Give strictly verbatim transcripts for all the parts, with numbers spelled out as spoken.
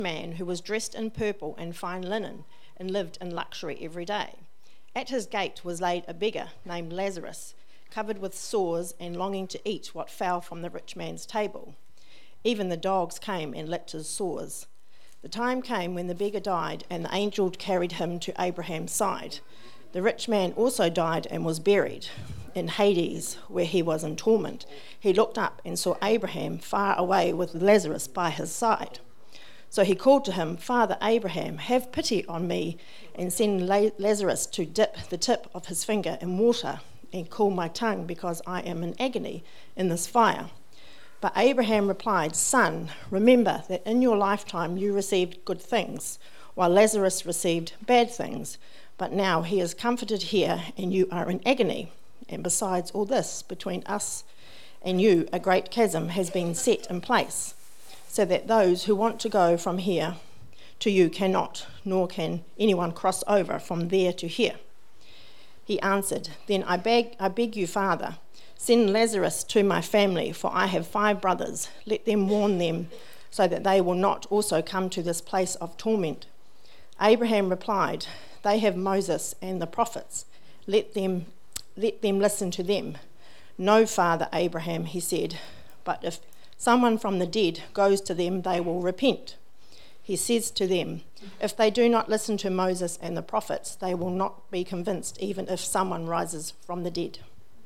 man who was dressed in purple and fine linen and lived in luxury every day. At his gate was laid a beggar named Lazarus, covered with sores and longing to eat what fell from the rich man's table. Even the dogs came and licked his sores. The time came when the beggar died, and the angel carried him to Abraham's side. The rich man also died and was buried in Hades, where he was in torment. He looked up and saw Abraham far away with Lazarus by his side. So he called to him, "Father Abraham, have pity on me and send Lazarus to dip the tip of his finger in water and cool my tongue, because I am in agony in this fire." But Abraham replied, "Son, remember that in your lifetime you received good things, while Lazarus received bad things. But now he is comforted here and you are in agony. And besides all this, between us and you a great chasm has been set in place, so that those who want to go from here to you cannot, nor can anyone cross over from there to here." He answered, "Then I beg, I beg you, Father, send Lazarus to my family, for I have five brothers. Let them warn them, so that they will not also come to this place of torment." Abraham replied, "They have Moses and the prophets. Let them, let them listen to them." "No, Father Abraham," he said, "but if someone from the dead goes to them, they will repent." He says to them, "If they do not listen to Moses and the prophets, they will not be convinced, even if someone rises from the dead."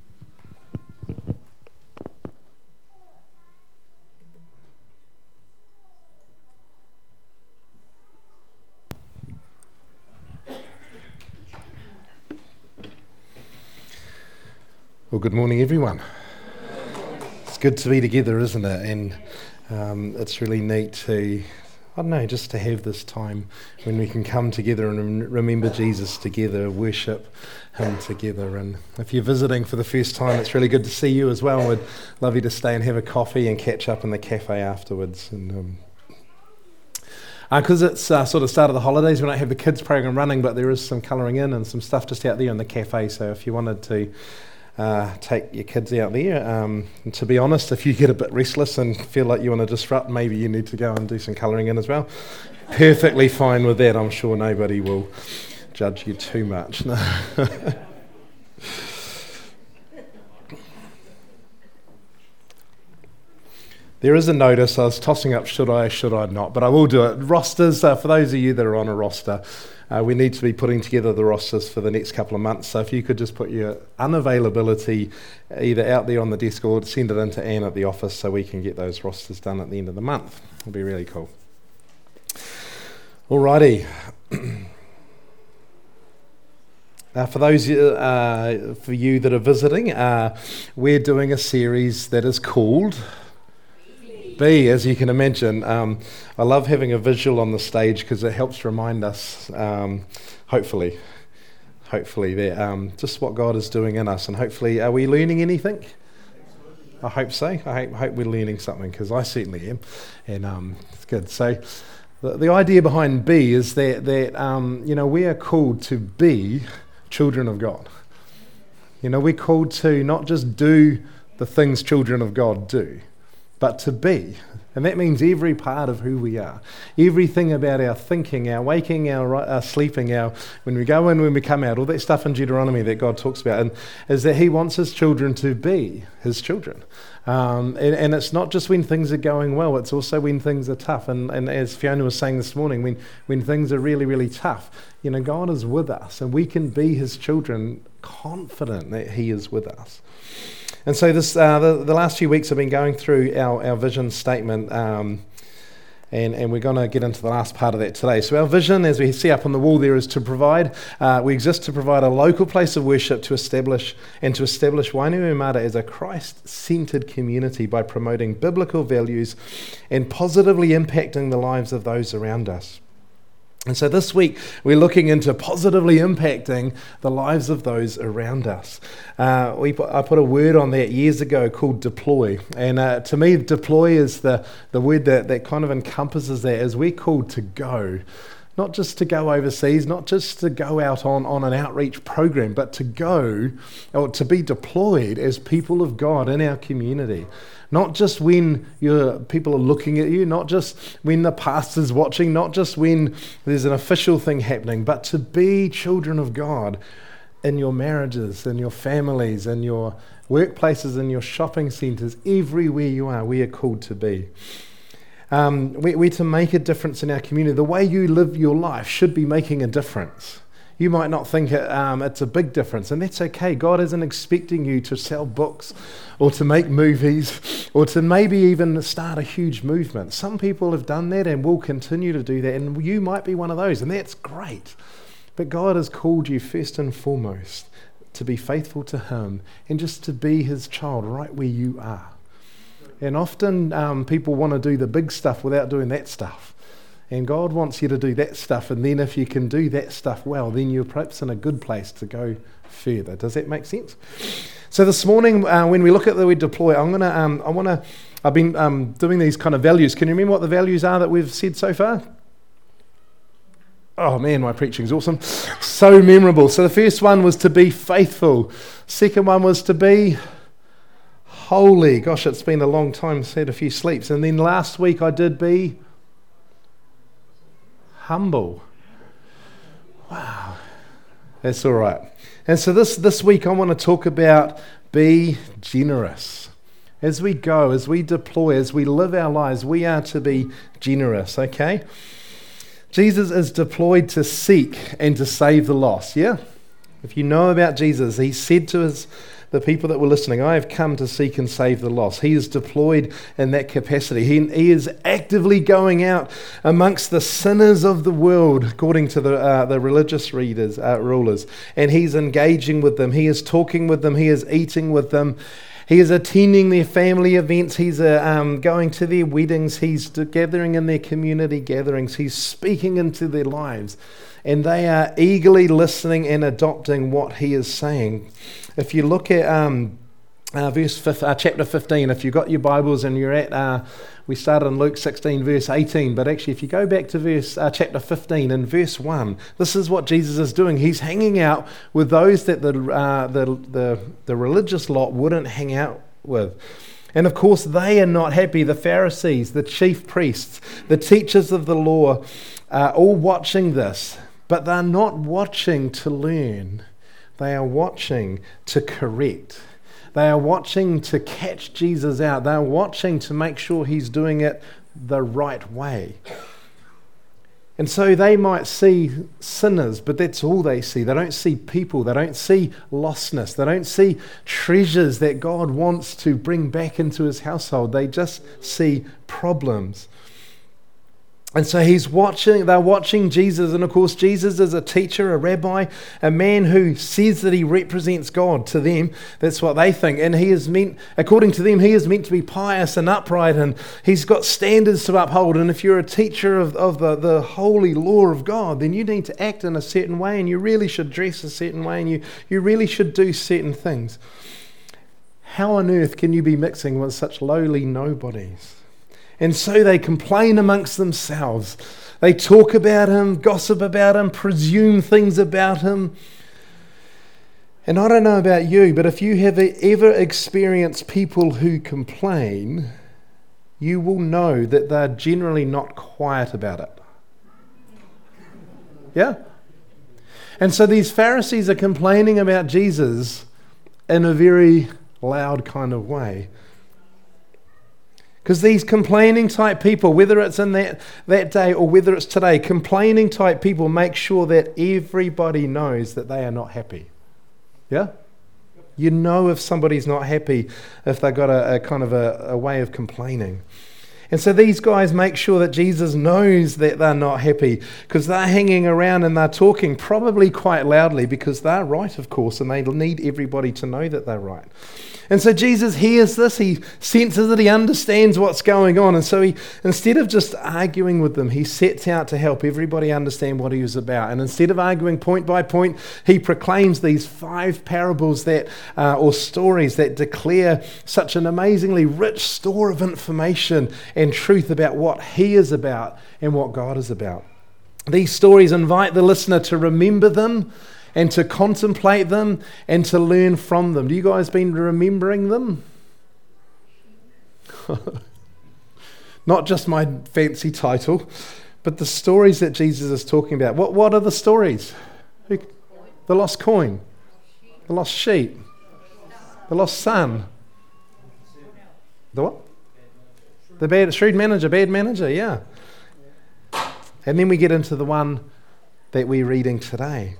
Well, good morning, everyone. It's good to be together, isn't it? And um, it's really neat to, I don't know, just to have this time when we can come together and remember Jesus together, worship Him together. And if you're visiting for the first time, it's really good to see you as well. We'd love you to stay and have a coffee and catch up in the cafe afterwards. And um, because uh, it's uh, sort of start of the holidays, we don't have the kids program running, but there is some colouring in and some stuff just out there in the cafe. So if you wanted to Uh, take your kids out there. Um, and to be honest, if you get a bit restless and feel like you want to disrupt, maybe you need to go and do some colouring in as well. Perfectly fine with that. I'm sure nobody will judge you too much. No. There is a notice. I was tossing up, should I, should I not? But I will do it. Rosters, uh, for those of you that are on a roster, Uh, we need to be putting together the rosters for the next couple of months. So if you could just put your unavailability either out there on the desk or send it in to Anne at the office so we can get those rosters done at the end of the month. It'll be really cool. Alrighty. Uh, for those uh, for you that are visiting, uh, we're doing a series that is called B, as you can imagine. Um, I love having a visual on the stage because it helps remind us, um, hopefully, hopefully, that um, just what God is doing in us. And hopefully, are we learning anything? I hope so. I hope, hope we're learning something, because I certainly am. And um, it's good. So the, the idea behind B is that, that um, you know, we are called to be children of God. You know, we're called to not just do the things children of God do, but to be. And that means every part of who we are. Everything about our thinking, our waking, our, our sleeping, our when we go in, when we come out, all that stuff in Deuteronomy that God talks about, and is that He wants His children to be His children. Um, and, and it's not just when things are going well, it's also when things are tough. And, and as Fiona was saying this morning, when, when things are really, really tough, you know, God is with us, and we can be His children confident that He is with us. And so this, uh, the, the last few weeks I've been going through our, our vision statement, um, and, and we're going to get into the last part of that today. So our vision, as we see up on the wall there, is to provide, uh, we exist to provide a local place of worship to establish, and to establish Wainuiomata as a Christ-centered community by promoting biblical values and positively impacting the lives of those around us. And so this week, we're looking into positively impacting the lives of those around us. Uh, we put, I put a word on that years ago called deploy. And uh, to me, deploy is the, the word that, that kind of encompasses that, as we're called to go, Not just to go overseas, not just to go out on, on an outreach program, but to go or to be deployed as people of God in our community. Not just when your people are looking at you, not just when the pastor's watching, not just when there's an official thing happening, but to be children of God in your marriages, in your families, in your workplaces, in your shopping centres, everywhere you are, we are called to be. Um, we, we're to make a difference in our community. The way you live your life should be making a difference. You might not think it, um, it's a big difference, and that's okay. God isn't expecting you to sell books or to make movies or to maybe even start a huge movement. Some people have done that and will continue to do that, and you might be one of those, and that's great. But God has called you first and foremost to be faithful to Him and just to be His child right where you are. And often um, people want to do the big stuff without doing that stuff. And God wants you to do that stuff, and then if you can do that stuff well, then you're perhaps in a good place to go further. Does that make sense? So this morning, uh, when we look at the word deploy, I'm gonna, um, I want to. I've been um, doing these kind of values. Can you remember what the values are that we've said so far? Oh man, my preaching's awesome. So memorable. So the first one was to be faithful. Second one was to be holy. Gosh, it's been a long time, had a few sleeps. And then last week I did be humble. Wow. That's all right. And so this, this week I want to talk about be generous. As we go, as we deploy, as we live our lives, we are to be generous, okay? Jesus is deployed to seek and to save the lost, yeah? If you know about Jesus, he said to his the people that were listening, I have come to seek and save the lost. He is deployed in that capacity. He, he is actively going out amongst the sinners of the world, according to the uh, the religious readers, uh, rulers, and he's engaging with them. He is talking with them. He is eating with them. He is attending their family events. He's uh, um, going to their weddings. He's gathering in their community gatherings. He's speaking into their lives. And they are eagerly listening and adopting what he is saying. If you look at um, uh, verse fifth, uh, chapter fifteen, if you've got your Bibles and you're at, uh, we started in Luke sixteen, verse eighteen, but actually if you go back to verse uh, chapter fifteen and verse one, this is what Jesus is doing. He's hanging out with those that the, uh, the, the, the religious lot wouldn't hang out with. And of course, they are not happy. The Pharisees, the chief priests, the teachers of the law, are all watching this. But they're not watching to learn. They are watching to correct. They are watching to catch Jesus out. They are watching to make sure he's doing it the right way. And so they might see sinners, but that's all they see. They don't see people. They don't see lostness. They don't see treasures that God wants to bring back into his household. They just see problems. And so he's watching, they're watching Jesus, and of course Jesus is a teacher, a rabbi, a man who says that he represents God to them. That's what they think. And he is meant, according to them, he is meant to be pious and upright, and he's got standards to uphold. And if you're a teacher of, of the, the holy law of God, then you need to act in a certain way, and you really should dress a certain way, and you, you really should do certain things. How on earth can you be mixing with such lowly nobodies? And so they complain amongst themselves. They talk about him, gossip about him, presume things about him. And I don't know about you, but if you have ever experienced people who complain, you will know that they're generally not quiet about it. Yeah? And so these Pharisees are complaining about Jesus in a very loud kind of way. Because these complaining type people, whether it's in that, that day or whether it's today, complaining type people make sure that everybody knows that they are not happy. Yeah? You know if somebody's not happy if they've got a, a kind of a, a way of complaining. And so these guys make sure that Jesus knows that they're not happy because they're hanging around and they're talking probably quite loudly because they're right, of course, and they need everybody to know that they're right. And so Jesus hears this, he senses it, he understands what's going on. And so he, instead of just arguing with them, he sets out to help everybody understand what he was about. And instead of arguing point by point, he proclaims these five parables that, uh, or stories that declare such an amazingly rich store of information and truth about what he is about and what God is about. These stories invite the listener to remember them and to contemplate them and to learn from them. Do you guys been remembering them? Not just my fancy title, but the stories that Jesus is talking about. What, what are the stories? Who, the lost coin, the lost sheep, the lost son. The what? The bad shrewd manager, bad manager, yeah. And then we get into the one that we're reading today.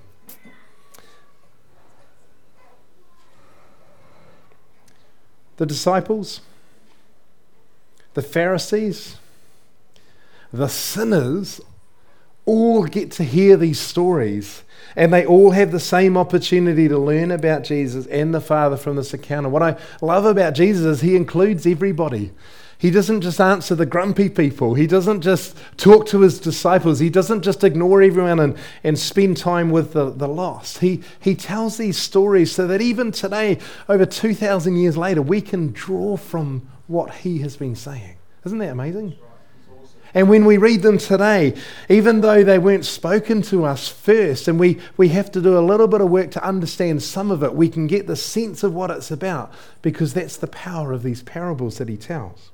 The disciples, the Pharisees, the sinners all get to hear these stories, and they all have the same opportunity to learn about Jesus and the Father from this encounter. What I love about Jesus is he includes everybody. He doesn't just answer the grumpy people. He doesn't just talk to his disciples. He doesn't just ignore everyone and, and spend time with the, the lost. He, he tells these stories so that even today, over two thousand years later, we can draw from what he has been saying. Isn't that amazing? And when we read them today, even though they weren't spoken to us first, and we, we have to do a little bit of work to understand some of it, we can get the sense of what it's about, because that's the power of these parables that he tells.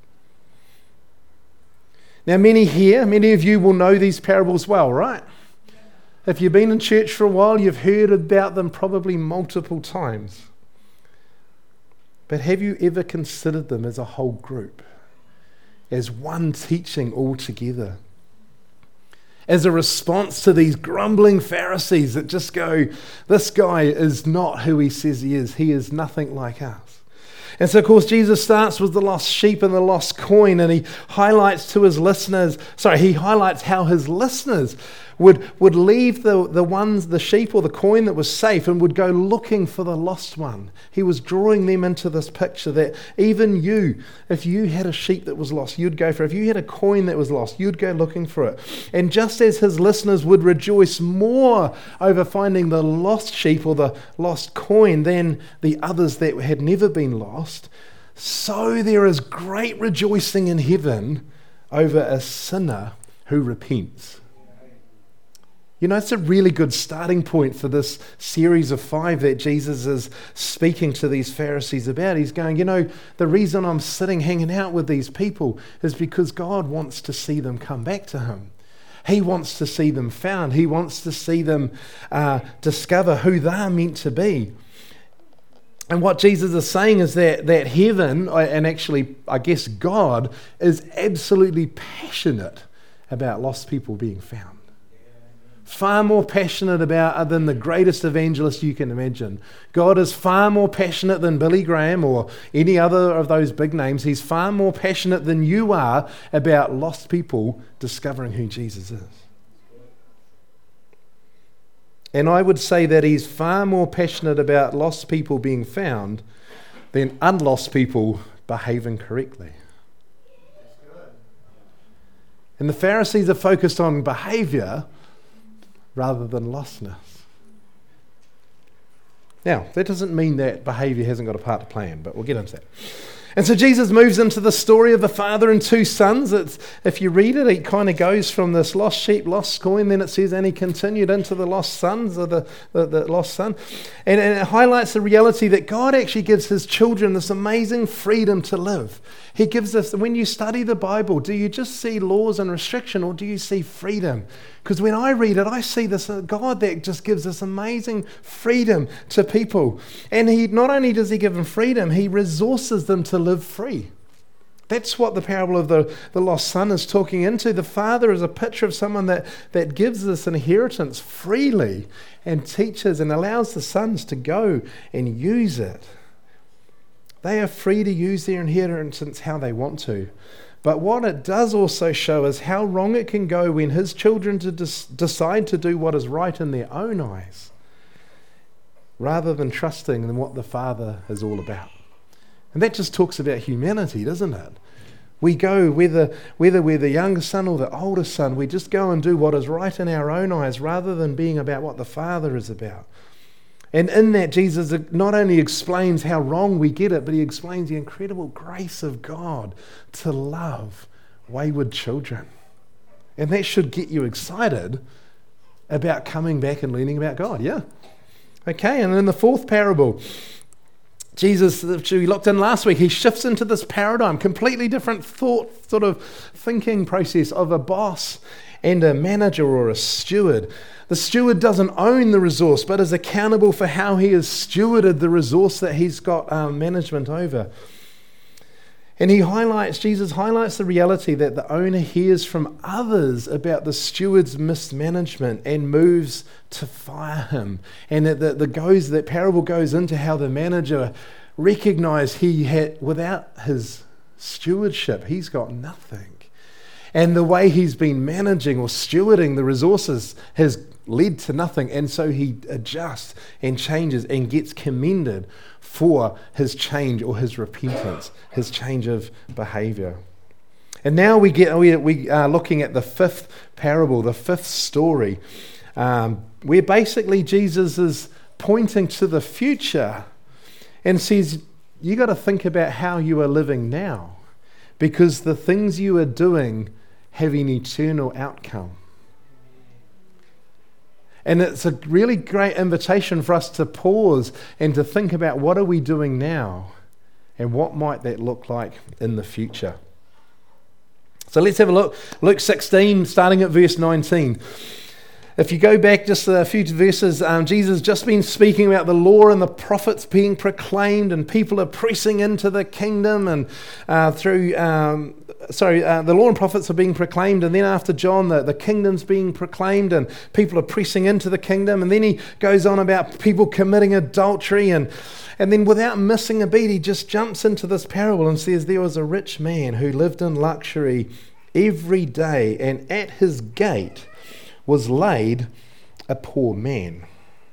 Now, many here, many of you will know these parables well, right? If you've been in church for a while, you've heard about them probably multiple times. But have you ever considered them as a whole group? As one teaching all together? As a response to these grumbling Pharisees that just go, this guy is not who he says he is. He is nothing like us. And so, of course, Jesus starts with the lost sheep and the lost coin, and he highlights to his listeners, sorry, he highlights how his listeners would, would leave the, the ones, the sheep or the coin that was safe, and would go looking for the lost one. He was drawing them into this picture that even you, if you had a sheep that was lost, you'd go for it. If you had a coin that was lost, you'd go looking for it. And just as his listeners would rejoice more over finding the lost sheep or the lost coin than the others that had never been lost, so there is great rejoicing in heaven over a sinner who repents. You know, it's a really good starting point for this series of five that Jesus is speaking to these Pharisees about. He's going, you know, the reason I'm sitting hanging out with these people is because God wants to see them come back to him. He wants to see them found. He wants to see them uh, discover who they're meant to be. And what Jesus is saying is that, that heaven, and actually, I guess God, is absolutely passionate about lost people being found. Far more passionate about than the greatest evangelist you can imagine. God is far more passionate than Billy Graham or any other of those big names. He's far more passionate than you are about lost people discovering who Jesus is. And I would say that he's far more passionate about lost people being found than unlost people behaving correctly. And the Pharisees are focused on behavior rather than lostness. Now, that doesn't mean that behavior hasn't got a part to play in, but we'll get into that. And so Jesus moves into the story of the father and two sons. It's, if you read it, it kind of goes from this lost sheep, lost coin, then it says, and he continued into the lost sons, or the, the, the lost son. And, and it highlights the reality that God actually gives his children this amazing freedom to live. He gives us, when you study the Bible, do you just see laws and restriction, or do you see freedom? Because when I read it, I see this God that just gives us amazing freedom to people. And he not only does he give them freedom, he resources them to live free. That's what the parable of the, the lost son is talking into. The father is a picture of someone that, that gives this inheritance freely and teaches and allows the sons to go and use it. They are free to use their inheritance how they want to. But what it does also show is how wrong it can go when his children to des- decide to do what is right in their own eyes, rather than trusting in what the Father is all about. And that just talks about humanity, doesn't it? We go, whether, whether we're the younger son or the older son, we just go and do what is right in our own eyes, rather than being about what the Father is about. And in that, Jesus not only explains how wrong we get it, but he explains the incredible grace of God to love wayward children. And that should get you excited about coming back and learning about God, yeah? Okay, and in the fourth parable, Jesus, which we looked in last week, he shifts into this paradigm, completely different thought, sort of thinking process of a boss and a manager or a steward. The steward doesn't own the resource, but is accountable for how he has stewarded the resource that he's got um, management over. And he highlights, Jesus highlights the reality that the owner hears from others about the steward's mismanagement and moves to fire him. And that the, the goes that parable goes into how the manager recognized he had, without his stewardship, he's got nothing. And the way he's been managing or stewarding the resources has led to nothing. And so he adjusts and changes and gets commended for his change or his repentance, his change of behavior. And now we get we, we are looking at the fifth parable, the fifth story, um, where basically Jesus is pointing to the future and says, you got to think about how you are living now, because the things you are doing have an eternal outcome. And it's a really great invitation for us to pause and to think about what are we doing now and what might that look like in the future. So let's have a look. Luke sixteen, starting at verse nineteen. If you go back just a few verses, um, Jesus has just been speaking about the law and the prophets being proclaimed, and people are pressing into the kingdom, and uh, through, um, sorry, uh, the law and prophets are being proclaimed, and then after John, the, the kingdom's being proclaimed, and people are pressing into the kingdom, and then he goes on about people committing adultery, and and then without missing a beat, he just jumps into this parable and says there was a rich man who lived in luxury every day, and at his gate was laid a poor man.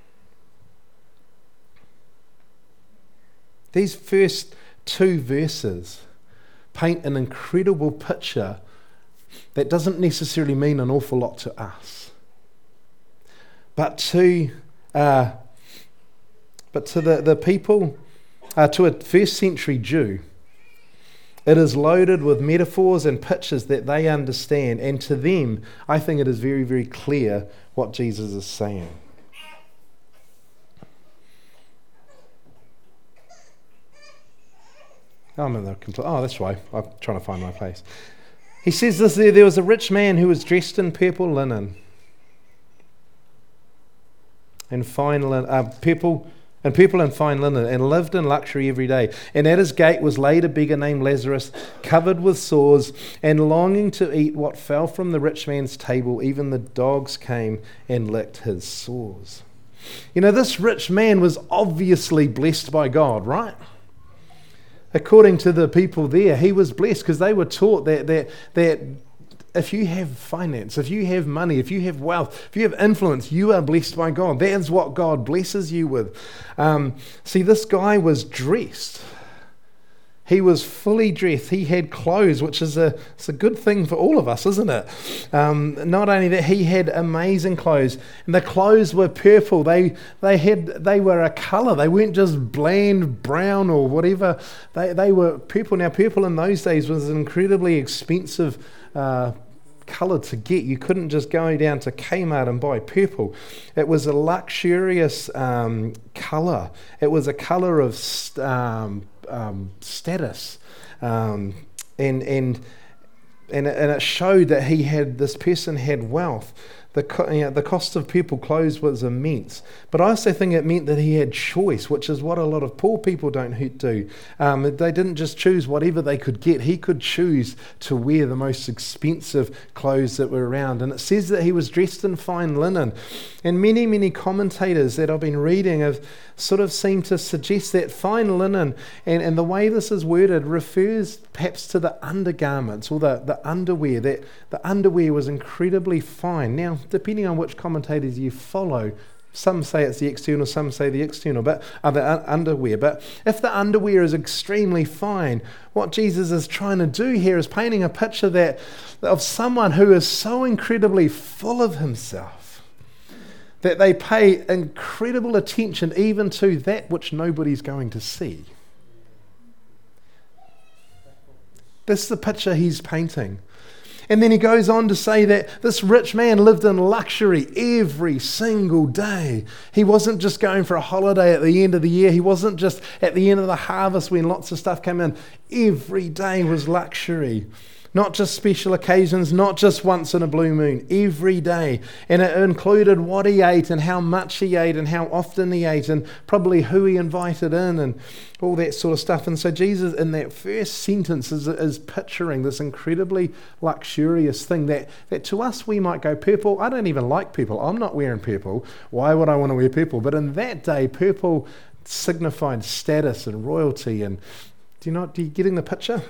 These first two verses paint an incredible picture that doesn't necessarily mean an awful lot to us. But to uh, but to the, the people, uh, to a first century Jew, it is loaded with metaphors and pictures that they understand, and to them, I think it is very, very clear what Jesus is saying. Oh, I'm in the compl- oh, that's right. I'm trying to find my place. He says this there, there was a rich man who was dressed in purple linen and fine linen, uh, purple and people in fine linen, and lived in luxury every day. And at his gate was laid a beggar named Lazarus, covered with sores, and longing to eat what fell from the rich man's table. Even the dogs came and licked his sores. You know, this rich man was obviously blessed by God, right? According to the people there, he was blessed because they were taught that that that if you have finance, if you have money, if you have wealth, if you have influence, you are blessed by God. That is what God blesses you with. Um, see, this guy was dressed. He was fully dressed. He had clothes, which is a, it's a good thing for all of us, isn't it? Um, not only that, he had amazing clothes. And the clothes were purple. They they had they were a colour. They weren't just bland brown or whatever. They they were purple. Now, purple in those days was an incredibly expensive uh, colour to get. You couldn't just go down to Kmart and buy purple. It was a luxurious um, colour. It was a colour of st- um, um, status, um, and and and it, and it showed that he had this person had wealth. The co- you know, the cost of purple clothes was immense, but I also think it meant that he had choice, which is what a lot of poor people don't do. Um, they didn't just choose whatever they could get. He could choose to wear the most expensive clothes that were around. And it says that he was dressed in fine linen. And many, many commentators that I've been reading have sort of seemed to suggest that fine linen, and, and the way this is worded, refers perhaps to the undergarments or the, the underwear, that the underwear was incredibly fine. Now, depending on which commentators you follow, some say it's the external, some say the external, but uh, the uh, underwear. But if the underwear is extremely fine, what Jesus is trying to do here is painting a picture that of someone who is so incredibly full of himself that they pay incredible attention even to that which nobody's going to see. This is the picture he's painting. And then he goes on to say that this rich man lived in luxury every single day. He wasn't just going for a holiday at the end of the year. He wasn't just at the end of the harvest when lots of stuff came in. Every day was luxury. Not just special occasions, not just once in a blue moon, every day. And it included what he ate and how much he ate and how often he ate and probably who he invited in and all that sort of stuff. And so Jesus in that first sentence is, is picturing this incredibly luxurious thing that, that to us we might go, purple, I don't even like purple. I'm not wearing purple. Why would I want to wear purple? But in that day, purple signified status and royalty. And do you not, do you getting the picture?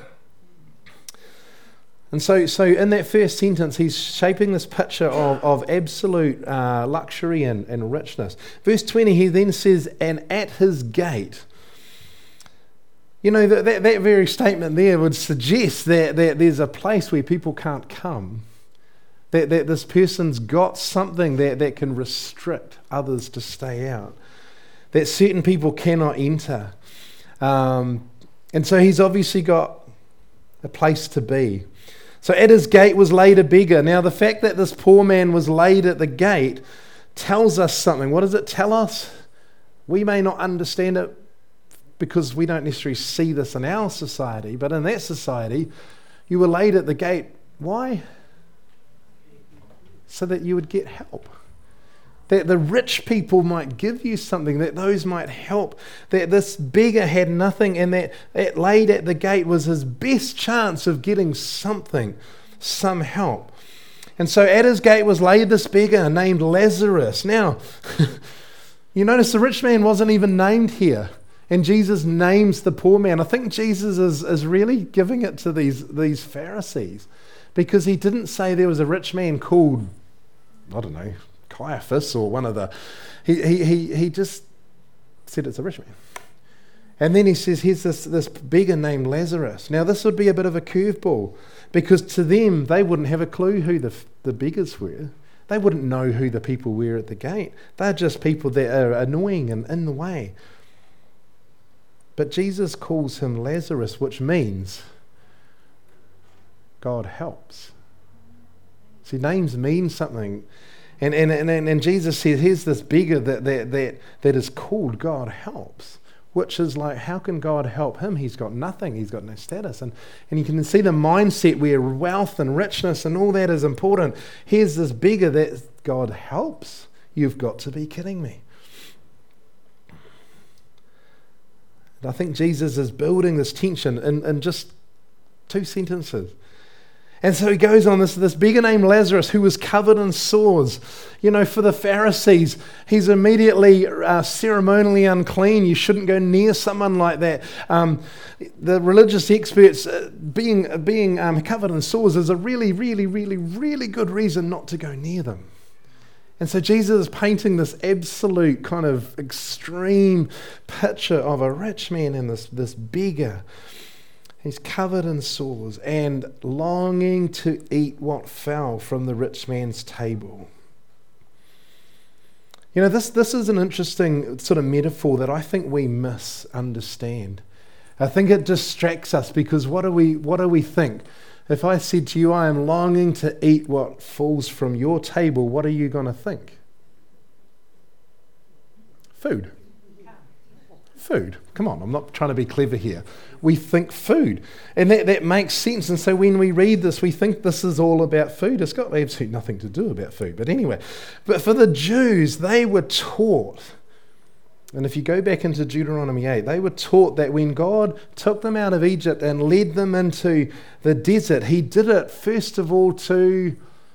And so so in that first sentence, he's shaping this picture of, of absolute uh, luxury and, and richness. Verse twenty, he then says, and at his gate. You know, that, that, that very statement there would suggest that, that there's a place where people can't come. That, that this person's got something that, that can restrict others to stay out. That certain people cannot enter. Um, and so he's obviously got a place to be. So at his gate was laid a beggar. Now the fact that this poor man was laid at the gate tells us something. What does it tell us? We may not understand it because we don't necessarily see this in our society, but in that society, you were laid at the gate. Why? So that you would get help. That the rich people might give you something, that those might help, that this beggar had nothing, and that, that laid at the gate was his best chance of getting something, some help. And so at his gate was laid this beggar named Lazarus. Now, you notice the rich man wasn't even named here, and Jesus names the poor man. I think Jesus is, is really giving it to these, these Pharisees, because he didn't say there was a rich man called, I don't know, Caiaphas or one of the, he, he, he, he just said it's a rich man. And then he says, here's this, this beggar named Lazarus. Now this would be a bit of a curveball, because to them, they wouldn't have a clue who the, the beggars were. They wouldn't know who the people were at the gate. They're just people that are annoying and in the way. But Jesus calls him Lazarus, which means God helps. See, names mean something. And, and, and, and Jesus says, here's this beggar that, that, that, that is called God helps, which is like, how can God help him? He's got nothing. He's got no status. And, and you can see the mindset where wealth and richness and all that is important. Here's this beggar that God helps. You've got to be kidding me. And I think Jesus is building this tension in, in just two sentences. And so he goes on, this, this beggar named Lazarus, who was covered in sores. You know, for the Pharisees, he's immediately uh, ceremonially unclean. You shouldn't go near someone like that. Um, the religious experts, uh, being, being um, covered in sores is a really, really, really, really good reason not to go near them. And so Jesus is painting this absolute kind of extreme picture of a rich man and this, this beggar. He's covered in sores and longing to eat what fell from the rich man's table. You know, this, this is an interesting sort of metaphor that I think we misunderstand. I think it distracts us, because what do we, what do we think? If I said to you, I am longing to eat what falls from your table, what are you going to think? Food. Food. Come on, I'm not trying to be clever here. We think food. And that, that makes sense. And so when we read this, we think this is all about food. It's got absolutely nothing to do about food. But anyway, but for the Jews, they were taught, and if you go back into Deuteronomy eight, they were taught that when God took them out of Egypt and led them into the desert, he did it first of all to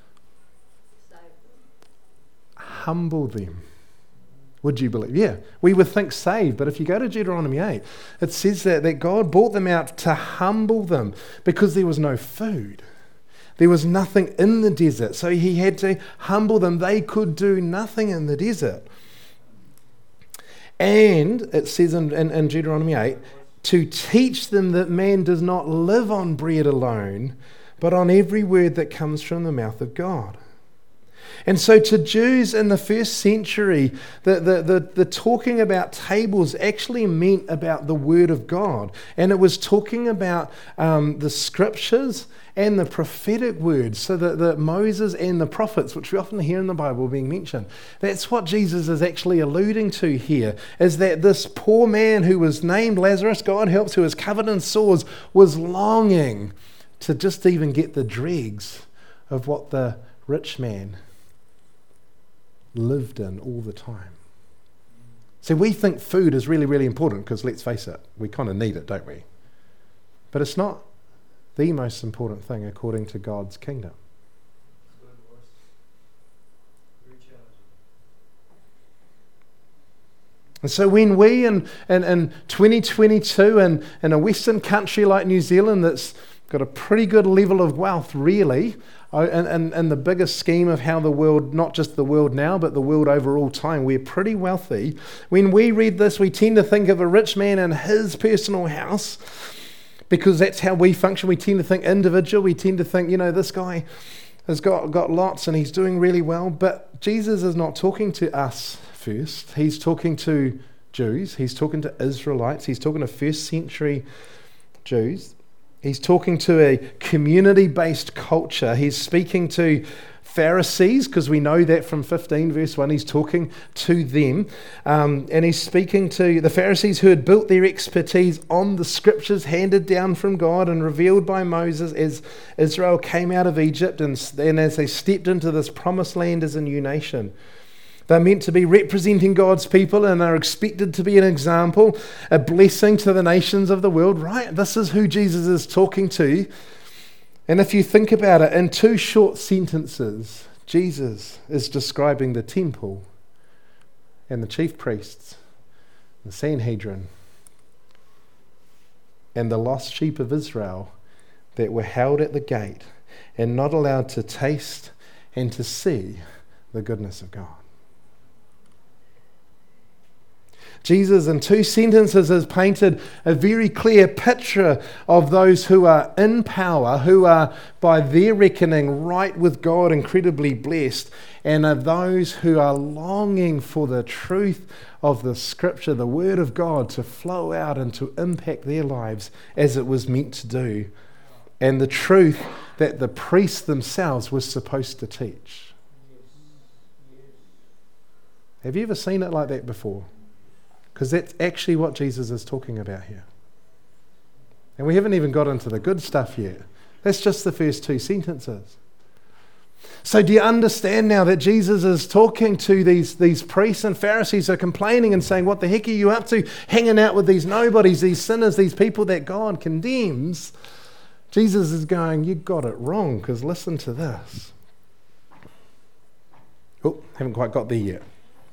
humble them. Would you believe? Yeah, we would think saved, but if you go to Deuteronomy eight, it says that, that God brought them out to humble them because there was no food. There was nothing in the desert, so he had to humble them. They could do nothing in the desert. And it says in, in, in Deuteronomy eight, to teach them that man does not live on bread alone, but on every word that comes from the mouth of God. And so to Jews in the first century, the, the, the, the talking about tables actually meant about the Word of God. And it was talking about um, the Scriptures and the prophetic words, so that the Moses and the prophets, which we often hear in the Bible being mentioned. That's what Jesus is actually alluding to here, is that this poor man who was named Lazarus, God helps, who was covered in sores, was longing to just even get the dregs of what the rich man lived in all the time. So we think food is really, really important because, let's face it, we kind of need it, don't we? But it's not the most important thing according to God's kingdom. And so when we in, in, in twenty twenty-two and in a Western country like New Zealand that's got a pretty good level of wealth, really, in, in, in the bigger scheme of how the world, not just the world now, but the world over all time, we're pretty wealthy. When we read this, we tend to think of a rich man in his personal house, because that's how we function. We tend to think individual. We tend to think, you know, this guy has got, got lots and he's doing really well. But Jesus is not talking to us first. He's talking to Jews. He's talking to Israelites. He's talking to first century Jews. He's talking to a community-based culture. He's speaking to Pharisees, because we know that from fifteen verse one, he's talking to them. Um, and he's speaking to the Pharisees who had built their expertise on the scriptures handed down from God and revealed by Moses as Israel came out of Egypt and, and as they stepped into this promised land as a new nation. They're meant to be representing God's people and are expected to be an example, a blessing to the nations of the world, right? This is who Jesus is talking to. And if you think about it, in two short sentences, Jesus is describing the temple and the chief priests, the Sanhedrin, and the lost sheep of Israel that were held at the gate and not allowed to taste and to see the goodness of God. Jesus, in two sentences, has painted a very clear picture of those who are in power, who are, by their reckoning, right with God, incredibly blessed, and are those who are longing for the truth of the Scripture, the Word of God, to flow out and to impact their lives as it was meant to do, and the truth that the priests themselves were supposed to teach. Have you ever seen it like that before? Because that's actually what Jesus is talking about here. And we haven't even got into the good stuff yet. That's just the first two sentences. So do you understand now that Jesus is talking to these, these priests and Pharisees who are complaining and saying, what the heck are you up to? Hanging out with these nobodies, these sinners, these people that God condemns. Jesus is going, you got it wrong, because listen to this. Oh, haven't quite got there yet.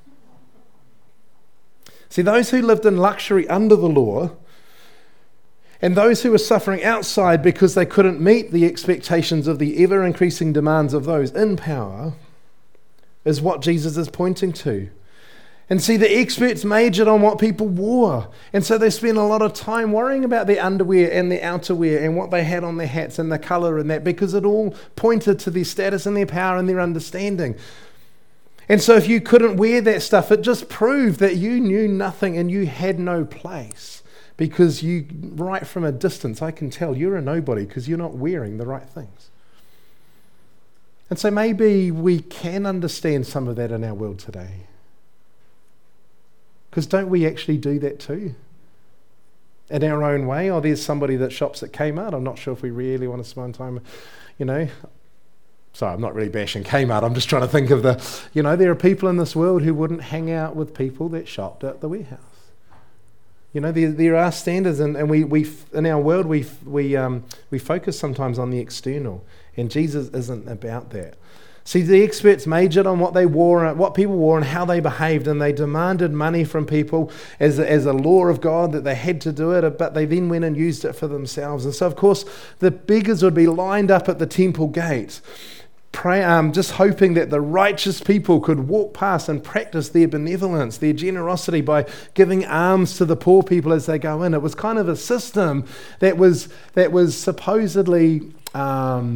See, those who lived in luxury under the law and those who were suffering outside because they couldn't meet the expectations of the ever-increasing demands of those in power is what Jesus is pointing to. And see, the experts majored on what people wore. And so they spent a lot of time worrying about their underwear and their outerwear and what they had on their hats and the colour and that, because it all pointed to their status and their power and their understanding. And so if you couldn't wear that stuff, it just proved that you knew nothing and you had no place, because you, right from a distance, I can tell you're a nobody because you're not wearing the right things. And so maybe we can understand some of that in our world today. Because don't we actually do that too? In our own way? Oh, there's somebody that shops at Kmart. I'm not sure if we really want to spend time, you know... Sorry, I'm not really bashing Kmart. I'm just trying to think of the, you know, there are people in this world who wouldn't hang out with people that shopped at the warehouse. You know, there there are standards, and, and we, we in our world we we um we focus sometimes on the external, and Jesus isn't about that. See, the experts majored on what they wore, what people wore, and how they behaved, and they demanded money from people as a, as a law of God that they had to do it, but they then went and used it for themselves. And so, of course, the beggars would be lined up at the temple gate, Pray, um, just hoping that the righteous people could walk past and practice their benevolence, their generosity by giving alms to the poor people as they go in. It was kind of a system that was that was supposedly um,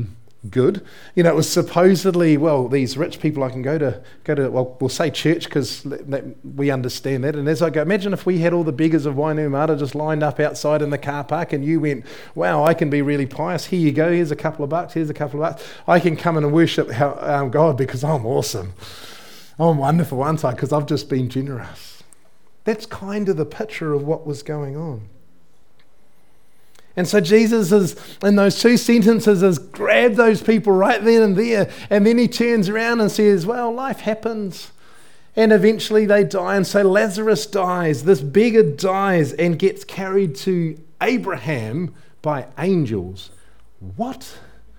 good. You know, it was supposedly, well, these rich people, I can go to, go to well, we'll say church because we understand that. And as I go, imagine if we had all the beggars of Wainuiomata just lined up outside in the car park and you went, wow, I can be really pious. Here you go. Here's a couple of bucks. Here's a couple of bucks. I can come in and worship um, God because I'm awesome. I'm wonderful, aren't I? Because I've just been generous. That's kind of the picture of what was going on. And so Jesus is, in those two sentences, has grabbed those people right then and there. And then he turns around and says, well, life happens. And eventually they die. And so Lazarus dies. This beggar dies and gets carried to Abraham by angels. What?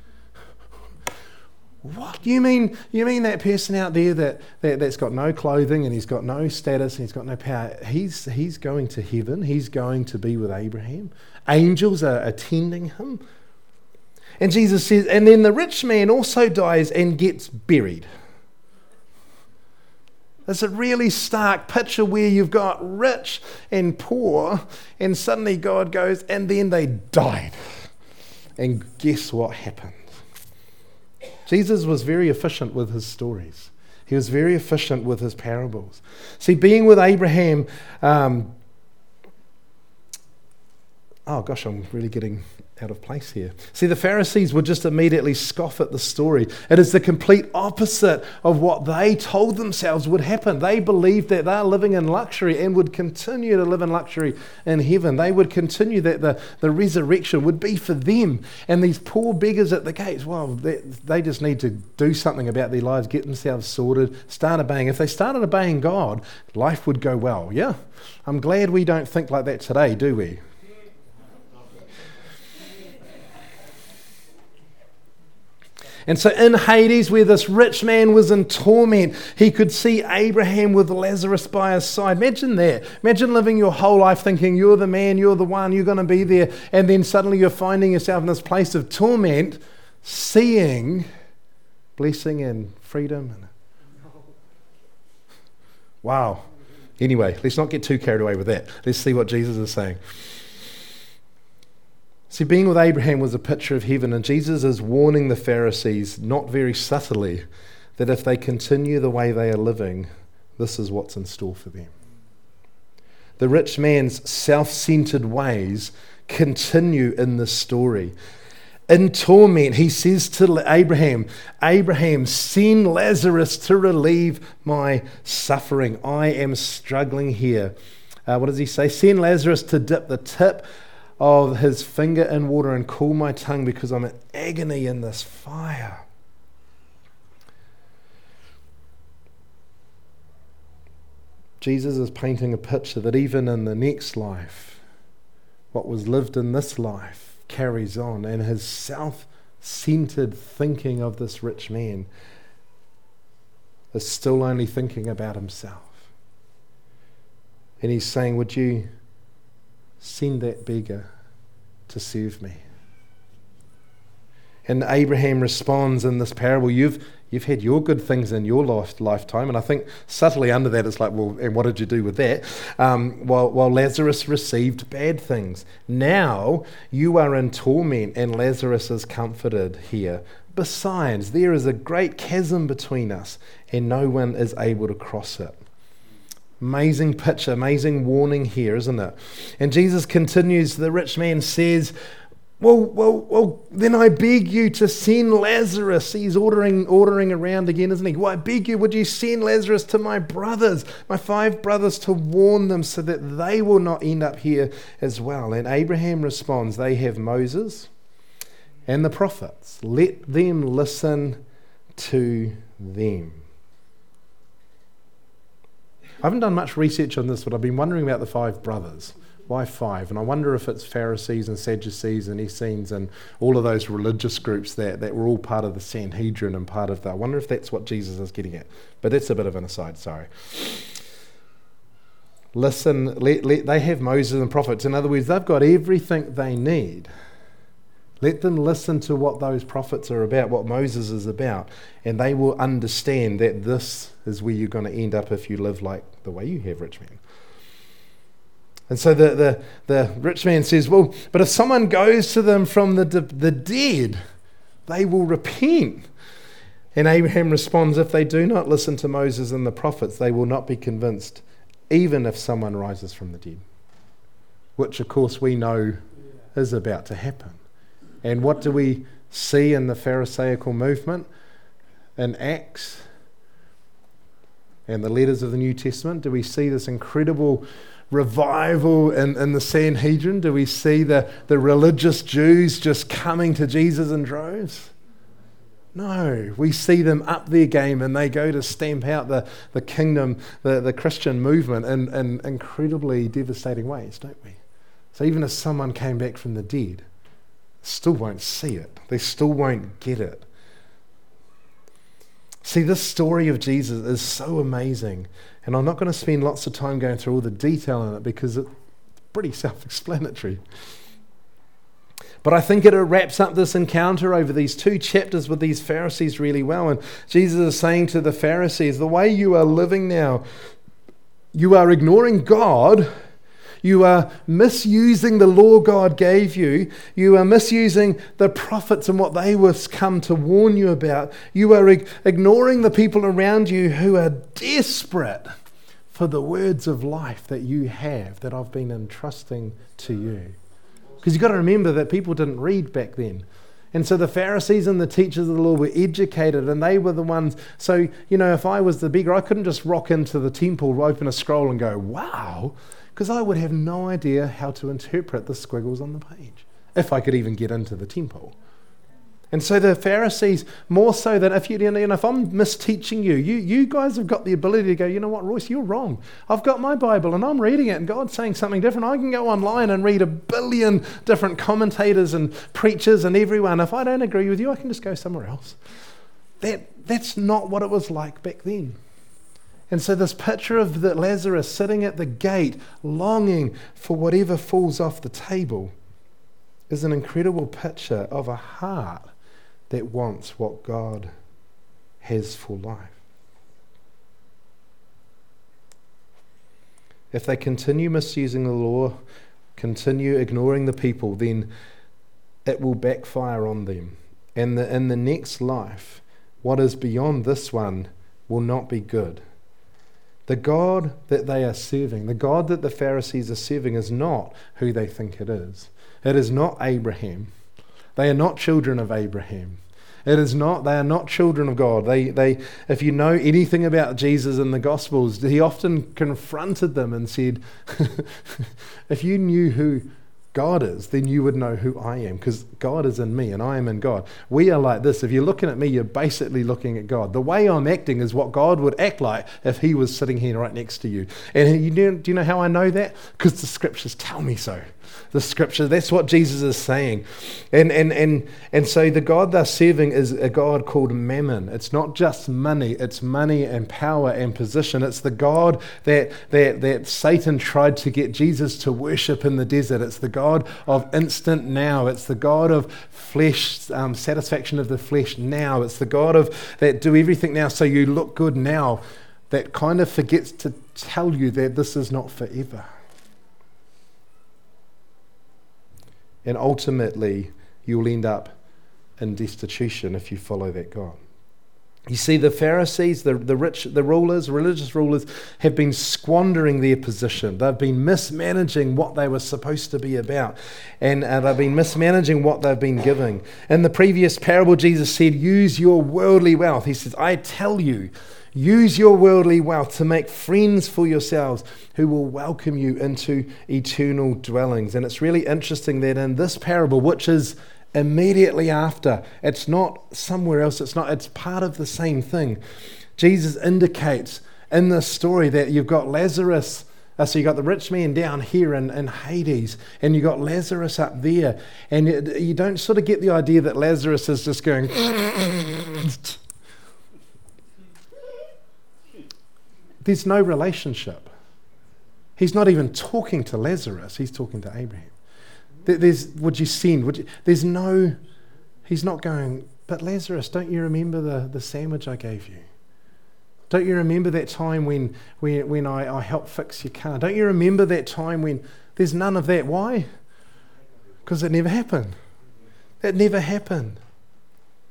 What? You mean you mean that person out there that, that, that's got no clothing and he's got no status and he's got no power, he's, he's going to heaven. He's going to be with Abraham. Angels are attending him. And Jesus says, and then the rich man also dies and gets buried. There's a really stark picture where you've got rich and poor, and suddenly God goes, and then they died. And guess what happened? Jesus was very efficient with his stories. He was very efficient with his parables. See, being with Abraham, um, oh gosh, I'm really getting out of place here. See, the Pharisees would just immediately scoff at the story. It is the complete opposite of what they told themselves would happen. They believed that they're living in luxury and would continue to live in luxury in heaven. They would continue that the, the resurrection would be for them. And these poor beggars at the gates, well, they, they just need to do something about their lives, get themselves sorted, start obeying. If they started obeying God, life would go well. Yeah, I'm glad we don't think like that today, do we? And so in Hades, where this rich man was in torment, he could see Abraham with Lazarus by his side. Imagine that. Imagine living your whole life thinking you're the man, you're the one, you're going to be there. And then suddenly you're finding yourself in this place of torment, seeing blessing and freedom. Wow. Anyway, let's not get too carried away with that. Let's see what Jesus is saying. See, being with Abraham was a picture of heaven, and Jesus is warning the Pharisees, not very subtly, that if they continue the way they are living, this is what's in store for them. The rich man's self-centered ways continue in this story. In torment, he says to Abraham, Abraham, send Lazarus to relieve my suffering. I am struggling here. Uh, what does he say? Send Lazarus to dip the tip of his finger in water and cool my tongue because I'm in agony in this fire. Jesus is painting a picture that even in the next life, what was lived in this life carries on, and his self-centered thinking of this rich man is still only thinking about himself. And he's saying, would you send that beggar to serve me? And Abraham responds in this parable, you've you've had your good things in your life, lifetime, and I think subtly under that it's like, well, and what did you do with that? Um, while, while Lazarus received bad things. Now you are in torment and Lazarus is comforted here. Besides, there is a great chasm between us and no one is able to cross it. Amazing picture, amazing warning here, isn't it? And Jesus continues, the rich man says, well, well, well, then I beg you to send Lazarus. He's ordering ordering around again, isn't he? Well, I beg you, would you send Lazarus to my brothers, my five brothers, to warn them so that they will not end up here as well. And Abraham responds, they have Moses and the prophets. Let them listen to them. I haven't done much research on this, but I've been wondering about the five brothers. Why five? And I wonder if it's Pharisees and Sadducees and Essenes and all of those religious groups that, that were all part of the Sanhedrin and part of that. I wonder if that's what Jesus is getting at. But that's a bit of an aside, sorry. Listen, let, let, they have Moses and prophets. In other words, they've got everything they need. Let them listen to what those prophets are about, what Moses is about, and they will understand that this is where you're going to end up if you live like the way you have, rich man. And so the, the, the rich man says, well, but if someone goes to them from the, the dead, They will repent. And Abraham responds, if they do not listen to Moses and the prophets, they will not be convinced, even if someone rises from the dead. Which, of course, we know is about to happen. And what do we see in the Pharisaical movement? In Acts and the letters of the New Testament, do we see this incredible revival in, in the Sanhedrin? Do we see the, the religious Jews just coming to Jesus in droves? No, we see them up their game and they go to stamp out the, the kingdom, the, the Christian movement in, in incredibly devastating ways, don't we? So even if someone came back from the dead, still won't see it. They still won't get it. See, this story of Jesus is so amazing, and I'm not going to spend lots of time going through all the detail in it because it's pretty self-explanatory. But I think it wraps up this encounter over these two chapters with these Pharisees really well. And Jesus is saying to the Pharisees, the way you are living now, you are ignoring God. You are misusing the law God gave you. You are misusing the prophets and what they were come to warn you about. You are ig- ignoring the people around you who are desperate for the words of life that you have, that I've been entrusting to you. Because you've got to remember that people didn't read back then. And so the Pharisees and the teachers of the law were educated, and they were the ones. So, you know, if I was the beggar, I couldn't just rock into the temple, open a scroll and go, wow, because I would have no idea how to interpret the squiggles on the page, if I could even get into the temple. And so the Pharisees, more so than if you, you know, if I'm misteaching you, you, you guys have got the ability to go, you know what, Royce, you're wrong. I've got my Bible and I'm reading it and God's saying something different. I can go online and read a billion different commentators and preachers and everyone. If I don't agree with you, I can just go somewhere else. That that's not what it was like back then. And so this picture of the Lazarus sitting at the gate, longing for whatever falls off the table, is an incredible picture of a heart that wants what God has for life. If they continue misusing the law, continue ignoring the people, then it will backfire on them. And the, in the next life, what is beyond this one will not be good. The God that they are serving, the God that the Pharisees are serving, is not who they think it is. It is not Abraham. They are not children of Abraham. It is not, they are not children of God. They, they, if you know anything about Jesus in the Gospels, he often confronted them and said, if you knew who God is, then you would know who I am, because God is in me and I am in God. We are like this. If you're looking at me, you're basically looking at God. The way I'm acting is what God would act like if he was sitting here right next to you. And you do, do you know how I know that? Because the scriptures tell me so. The scripture, that's what Jesus is saying. And and and and so the God they're serving is a God called Mammon. It's not just money, it's money and power and position. It's the God that that that Satan tried to get Jesus to worship in the desert. It's the God of instant now. It's the God of flesh, um, satisfaction of the flesh now. It's the God of that do everything now so you look good now, that kind of forgets to tell you that this is not forever. And ultimately, you'll end up in destitution if you follow that God. You see, the Pharisees, the, the rich, the rulers, religious rulers, have been squandering their position. They've been mismanaging what they were supposed to be about. And uh, they've been mismanaging what they've been giving. In the previous parable, Jesus said, use your worldly wealth. He says, I tell you, use your worldly wealth to make friends for yourselves who will welcome you into eternal dwellings. And it's really interesting that in this parable, which is immediately after, it's not somewhere else, it's not, it's part of the same thing. Jesus indicates in this story that you've got Lazarus, uh, so you've got the rich man down here in, in Hades, and you've got Lazarus up there, and you, you don't sort of get the idea that Lazarus is just going... There's no relationship. He's not even talking to Lazarus. He's talking to Abraham. There's, would you send? Would you, there's no, he's not going, but Lazarus, don't you remember the, the sandwich I gave you? Don't you remember that time when, when, when I, I helped fix your car? Don't you remember that time when, there's none of that. Why? Because it never happened. It never happened.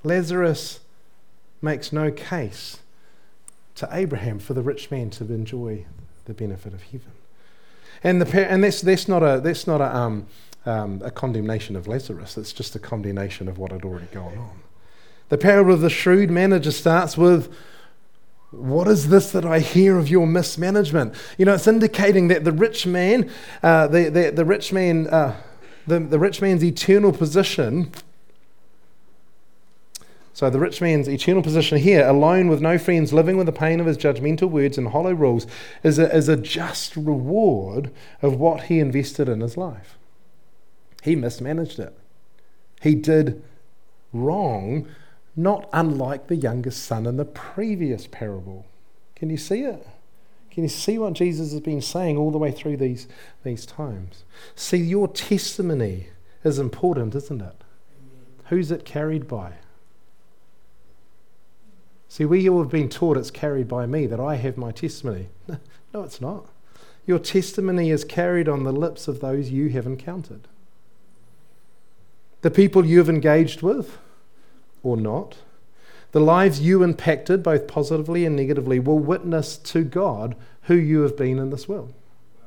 Lazarus makes no case to Abraham for the rich man to enjoy the benefit of heaven. And the and that's that's not a that's not a um, um, a condemnation of Lazarus. It's just a condemnation of what had already gone on. The parable of the shrewd manager starts with, "What is this that I hear of your mismanagement?" You know, it's indicating that the rich man, uh, the, the the rich man, uh, the the rich man's eternal position. So the rich man's eternal position here, alone with no friends, living with the pain of his judgmental words and hollow rules, is a, is a just reward of what he invested in his life. He mismanaged it. He did wrong, not unlike the youngest son in the previous parable. Can you see it? Can you see what Jesus has been saying all the way through these, these times? See, your testimony is important, isn't it? Who's it carried by? See, we all have been taught it's carried by me, that I have my testimony. No, it's not. Your testimony is carried on the lips of those you have encountered. The people you have engaged with, or not, the lives you impacted, both positively and negatively, will witness to God who you have been in this world.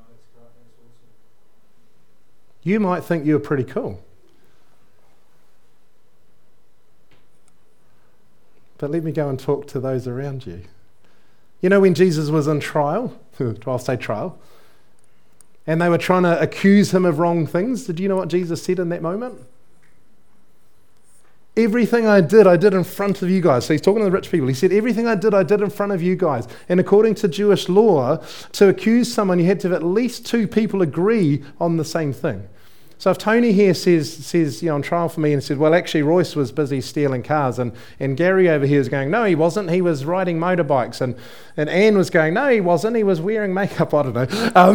You might think you're pretty cool. But let me go and talk to those around you. You know, when Jesus was in trial, I'll say trial, and they were trying to accuse him of wrong things, did you know what Jesus said in that moment? Everything I did, I did in front of you guys. So he's talking to the rich people. He said, everything I did, I did in front of you guys. And according to Jewish law, to accuse someone, you had to have at least two people agree on the same thing. So if Tony here says, says, you know, on trial for me and said, well, actually Royce was busy stealing cars, and, and Gary over here is going, no, he wasn't, he was riding motorbikes, and, and Anne was going, no, he wasn't, he was wearing makeup, I don't know. Um,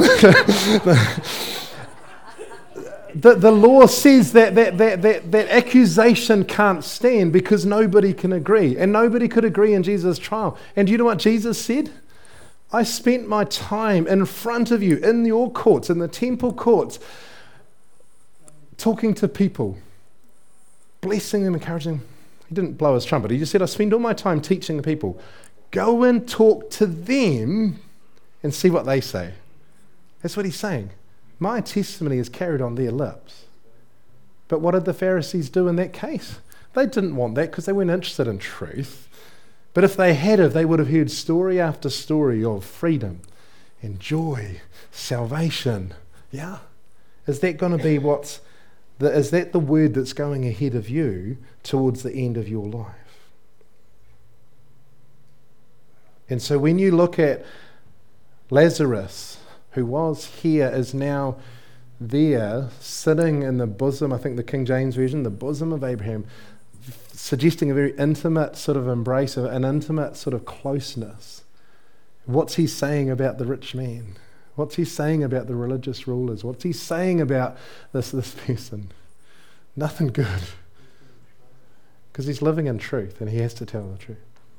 the, the law says that that, that, that that accusation can't stand because nobody can agree, and nobody could agree in Jesus' trial. And do you know what Jesus said? I spent my time in front of you, in your courts, in the temple courts, talking to people, blessing them, encouraging them. He didn't blow his trumpet. He just said, I spend all my time teaching the people. Go and talk to them and see what they say. That's what he's saying. My testimony is carried on their lips. But what did the Pharisees do in that case? They didn't want that because they weren't interested in truth. But if they had, if they would have heard story after story of freedom and joy, salvation. Yeah. Is that going to be what's The, is that the word that's going ahead of you towards the end of your life? And so when you look at Lazarus, who was here, is now there, sitting in the bosom, I think the King James Version, the bosom of Abraham, suggesting a very intimate sort of embrace, an intimate sort of closeness. What's he saying about the rich man? What's he saying about the religious rulers? What's he saying about this, this person? Nothing good. Because he's living in truth and he has to tell the truth.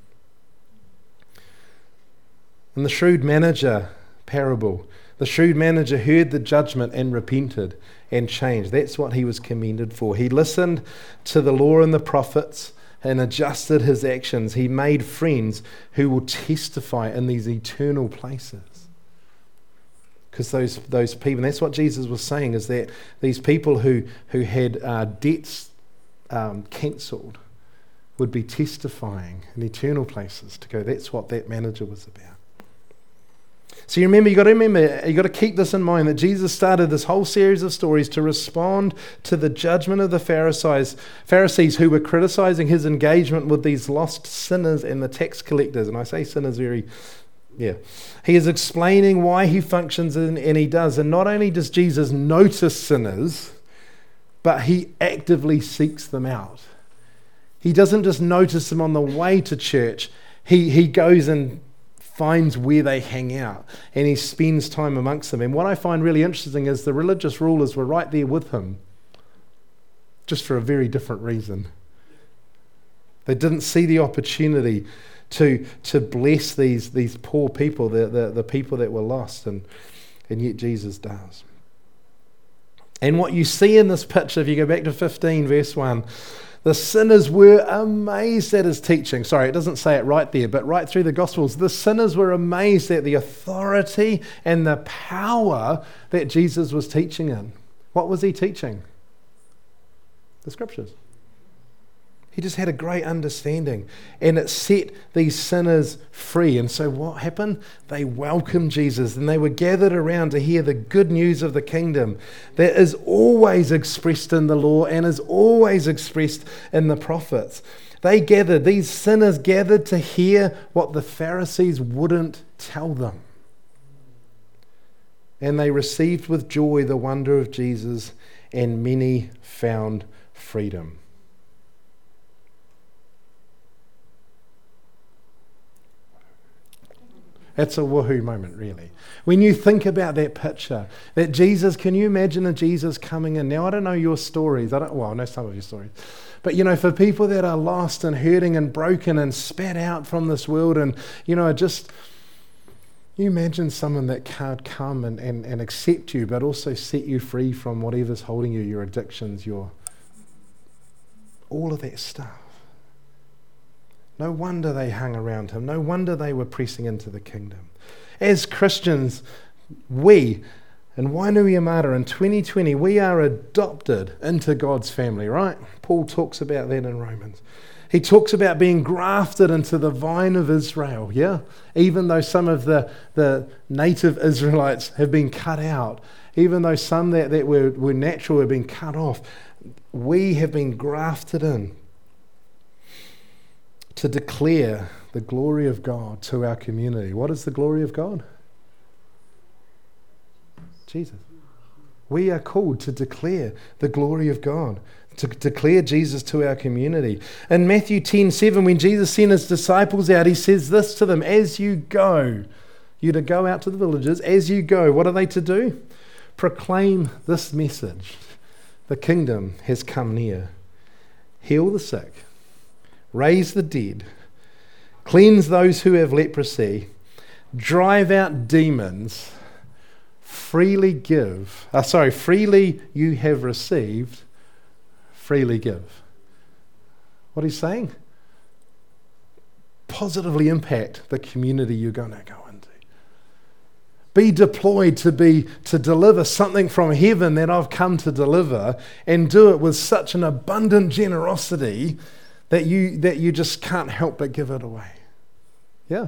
In the shrewd manager parable, the shrewd manager heard the judgment and repented and changed. That's what he was commended for. He listened to the law and the prophets and adjusted his actions. He made friends who will testify in these eternal places. Because those those people, and that's what Jesus was saying, is that these people who, who had uh, debts um, cancelled would be testifying in eternal places to go, that's what that manager was about. So you remember, you got to remember, you got to keep this in mind, that Jesus started this whole series of stories to respond to the judgment of the Pharisees, Pharisees who were criticizing his engagement with these lost sinners and the tax collectors. And I say sinners very... Yeah, he is explaining why he functions and, and he does. And not only does Jesus notice sinners, but he actively seeks them out. He doesn't just notice them on the way to church. He, he goes and finds where they hang out and he spends time amongst them. And what I find really interesting is the religious rulers were right there with him, just for a very different reason. They didn't see the opportunity to to bless these these poor people, the, the, the people that were lost, and, and yet Jesus does. And what you see in this picture, if you go back to fifteen verse one, The sinners were amazed at his teaching. Sorry, it doesn't say it right there, but right through the Gospels, the sinners were amazed at the authority and the power that Jesus was teaching in. What was he teaching? The Scriptures. He just had a great understanding, and it set these sinners free. And so what happened? They welcomed Jesus, and they were gathered around to hear the good news of the kingdom that is always expressed in the law and is always expressed in the prophets. They gathered, these sinners gathered to hear what the Pharisees wouldn't tell them. And they received with joy the wonder of Jesus, and many found freedom. It's a woohoo moment, really. When you think about that picture, that Jesus, can you imagine a Jesus coming in? Now, I don't know your stories. I don't, well, I know some of your stories. But, you know, for people that are lost and hurting and broken and spat out from this world and, you know, just, you imagine someone that can't come and, and, and accept you, but also set you free from whatever's holding you, your addictions, your, all of that stuff. No wonder they hung around him. No wonder they were pressing into the kingdom. As Christians, we, in Wainuiomata in twenty twenty, we are adopted into God's family, right? Paul talks about that in Romans. He talks about being grafted into the vine of Israel, yeah? Even though some of the, the native Israelites have been cut out, even though some that, that were, were natural have been cut off, we have been grafted in to declare the glory of God to our community. What is the glory of God? Jesus. We are called to declare the glory of God, to declare Jesus to our community. In Matthew ten seven, when Jesus sent his disciples out, he says this to them: as you go, you're to go out to the villages. As you go, what are they to do? Proclaim this message: the kingdom has come near. Heal the sick, raise the dead, cleanse those who have leprosy, drive out demons, freely give. Uh, sorry, freely you have received, freely give. What he's saying? Positively impact the community you're going to go into. Be deployed to be to deliver something from heaven that I've come to deliver, and do it with such an abundant generosity that you that you just can't help but give it away. Yeah.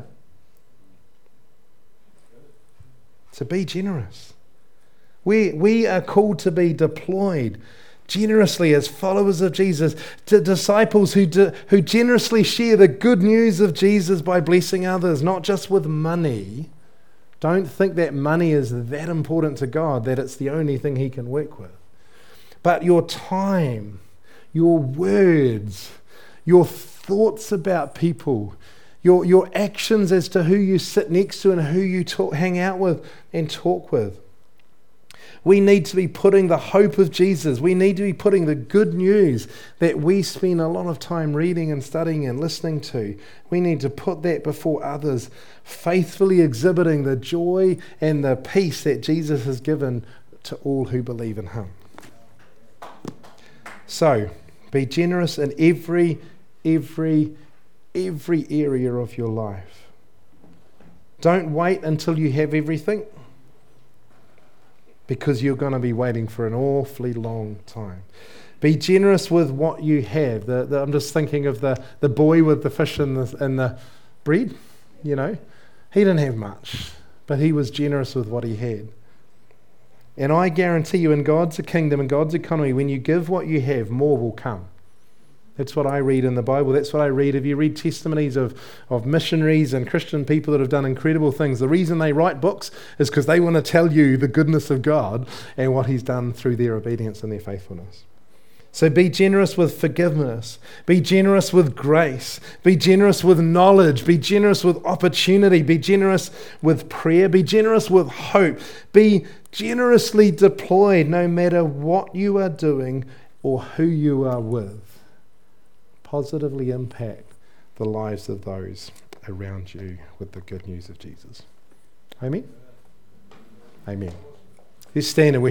To be generous. We we are called to be deployed generously as followers of Jesus, to disciples who do, who generously share the good news of Jesus by blessing others, not just with money. Don't think that money is that important to God, that it's the only thing he can work with. But your time, your words, your thoughts about people, your, your actions as to who you sit next to and who you talk, hang out with and talk with. We need to be putting the hope of Jesus. We need to be putting the good news that we spend a lot of time reading and studying and listening to. We need to put that before others, faithfully exhibiting the joy and the peace that Jesus has given to all who believe in him. So, be generous in every, every, every area of your life. Don't wait until you have everything, because you're going to be waiting for an awfully long time. Be generous with what you have. The, the, I'm just thinking of the, the boy with the fish and the, and the bread, you know. He didn't have much, but he was generous with what he had. And I guarantee you, in God's kingdom, in God's economy, when you give what you have, more will come. That's what I read in the Bible. That's what I read. If you read testimonies of, of missionaries and Christian people that have done incredible things, the reason they write books is because they want to tell you the goodness of God and what he's done through their obedience and their faithfulness. So be generous with forgiveness. Be generous with grace. Be generous with knowledge. Be generous with opportunity. Be generous with prayer. Be generous with hope. Be generously deployed no matter what you are doing or who you are with. Positively impact the lives of those around you with the good news of Jesus. Amen? Amen. Let's stand and